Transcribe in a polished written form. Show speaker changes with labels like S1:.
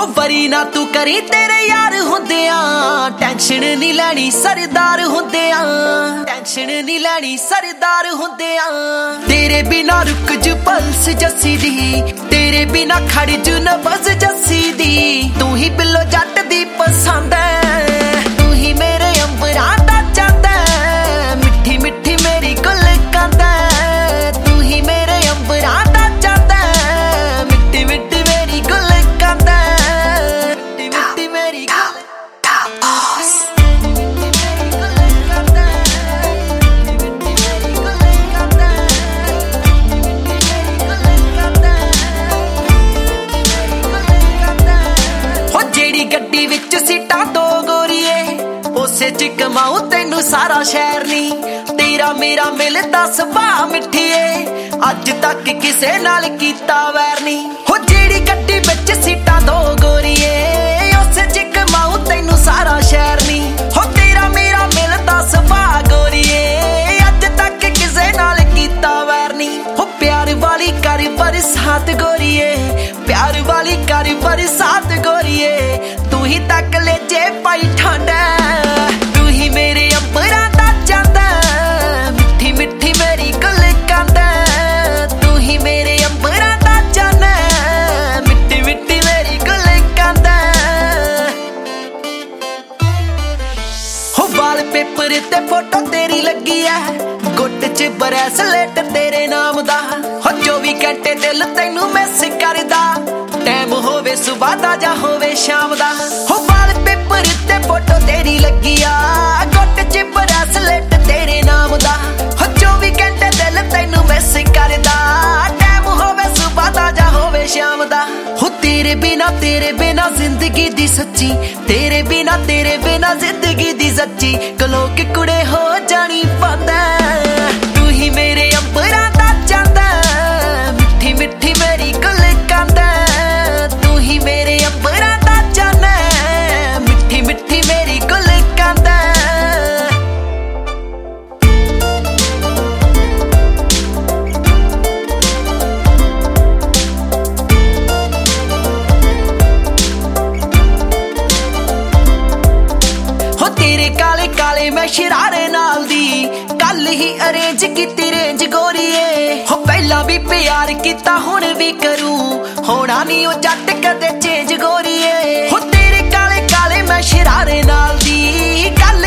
S1: हो वरी ना तू करी तेरे यार हुंदिया टेंशन नहीं लैनी सरदार हुंदिया टेंशन नहीं लैनी सरदार हुंदिया तेरे बिना रुक जू पल्स जस्सी दी तेरे बिना खड़ जू नबज जस्सी दी तू ही बिलो जट दी पसंद है तू ही मेरे अंबरां दा चंद है मिठी मिठी मेरी गुल कंद है तू ही मेरे अंबरां दा चंद है मिठी मिठी मेरी गुल कंद है मिठी मिठी मेरी गुल गड्डी विच सीटा दो गोरीए उसे च कमाऊ तेनू सारा शहर नी तेरा मेरा मिलदा सुभाऽ मिठिए अज तक किसे नाल कीता वैर नी हो जेड़ी गड्डी विच सीटा दो गोरीए उसे च कमाऊ तेनू सारा शहर नी हो तेरा मेरा मिलदा सुभाऽ गोरीए अज तक किसे नाल कीता वैर नी हो प्यार वाली कर बरसात गोरीए प्यार वाली कर बरसात गोरीए तू ही तक ले जे पाई ठंड तू ही मेरे अंबरां दा चंद मिठी मिठी मेरी गुल कंद तू ही मेरे अंबरां दा चंद मिठी मिठी मेरी गुल कंद हो वाल पेपर ते फोटो तेरी लगी है गुट च ब्रेसलेट तेरे नाम दा हो 24 घंटे दिल तैनू मिस करदा टाइम होवे सुबह दा जा होवे शाम दा हो वाल पेपर ते फोटो तेरी लगी आ गुट च ब्रेसलेट तेरे नाम दा हो 24 घंटे दिल तैनू मिस करदा टाइम होवे सुबह दा जा होवे शाम दा हो तेरे बिना जिंदगी दी सच्ची तेरे बिना जिंदगी दी सच्ची कलो कि कुड़े हो जानी बंद तू ही मेरे अंबरां दा चंद मिठी मिठी मेरी गुल कंद तू ही मेरे अंबरां दा चंद मिठी मिठी मेरी गुल कंद हो तेरे काले काले मैं शरारे नाल दी कल ही अरेंज कीती रेंज गोरीए हो पहला भी प्यार कीता हुण भी करूं होना नहीं ओ जट कदे चेंज गोरीए हो तेरे काले काले मैं शरारे नाल दी कल